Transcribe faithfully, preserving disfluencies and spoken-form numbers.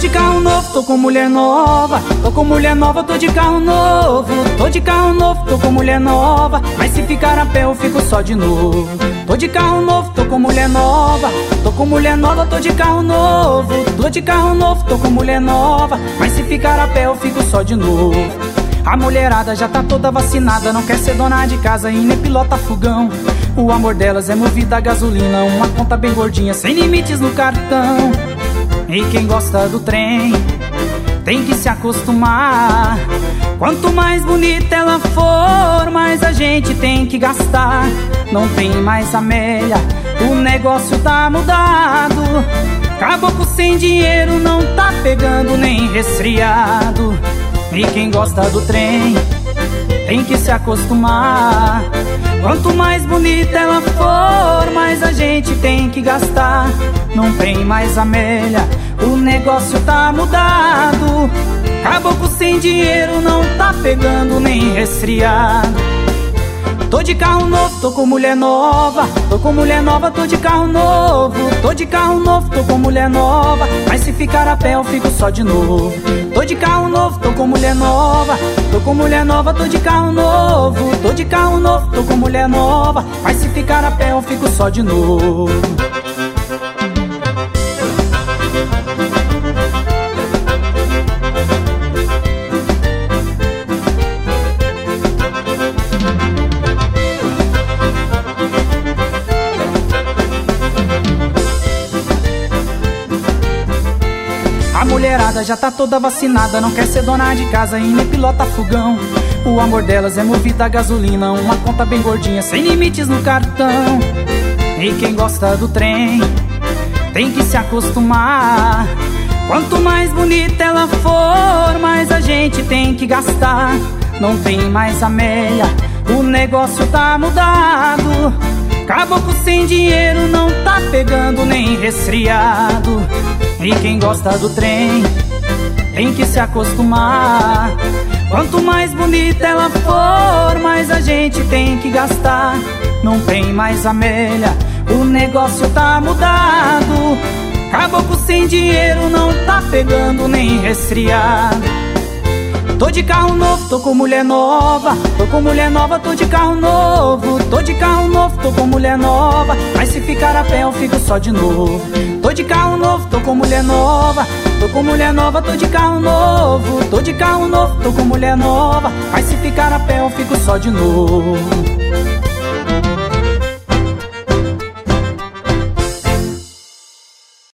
de carro novo, tô com mulher nova. Tô com mulher nova, tô de carro novo. Tô de carro novo, tô com mulher nova. Mas se ficar a pé eu fico só de novo. Tô de carro novo, tô com mulher nova. Tô com mulher nova, tô de carro novo. Tô de carro novo, tô com mulher nova. Mas se ficar a pé eu fico só de novo. A mulherada já tá toda vacinada, não quer ser dona de casa e nem pilota fogão. O amor delas é movido a gasolina, uma conta bem gordinha, sem limites no cartão. E quem gosta do trem tem que se acostumar. Quanto mais bonita ela for, mais a gente tem que gastar. Não tem mais Amélia, o negócio tá mudado. Caboclo sem dinheiro não tá pegando nem resfriado. E quem gosta do trem tem que se acostumar. Quanto mais bonita ela for, mais a gente tem que gastar. Não tem mais Amélia, o negócio tá mudado. Caboclo sem dinheiro não tá pegando nem resfriado. Tô de carro novo, tô com mulher nova. Tô com mulher nova, tô de carro novo. Tô de carro novo, tô com mulher nova. Mas se ficar a pé eu fico só de novo. Tô de carro novo, tô com mulher nova. Tô com mulher nova, tô de carro novo. Tô de carro novo, tô com mulher nova. Mas se ficar a pé eu fico só de novo. A mulherada já tá toda vacinada, não quer ser dona de casa e nem pilota fogão. O amor delas é movido a gasolina, uma conta bem gordinha, sem limites no cartão. E quem gosta do trem tem que se acostumar. Quanto mais bonita ela for, mais a gente tem que gastar. Não tem mais Amélia, o negócio tá mudado. Caboclo sem dinheiro não tá pegando nem resfriado. E quem gosta do trem tem que se acostumar. Quanto mais bonita ela for, mais a gente tem que gastar. Não tem mais Amélia, o negócio tá mudado. Caboclo sem dinheiro não tá pegando nem resfriado. Tô de carro novo, tô com mulher nova. Tô com mulher nova, tô de carro novo. Tô de carro novo, tô com mulher nova. Mas se ficar a pé eu fico só de novo. Tô de carro novo, tô com mulher nova. Tô com mulher nova, tô de carro novo. Tô de carro novo, tô com mulher nova. Mas se ficar a pé eu fico só de novo.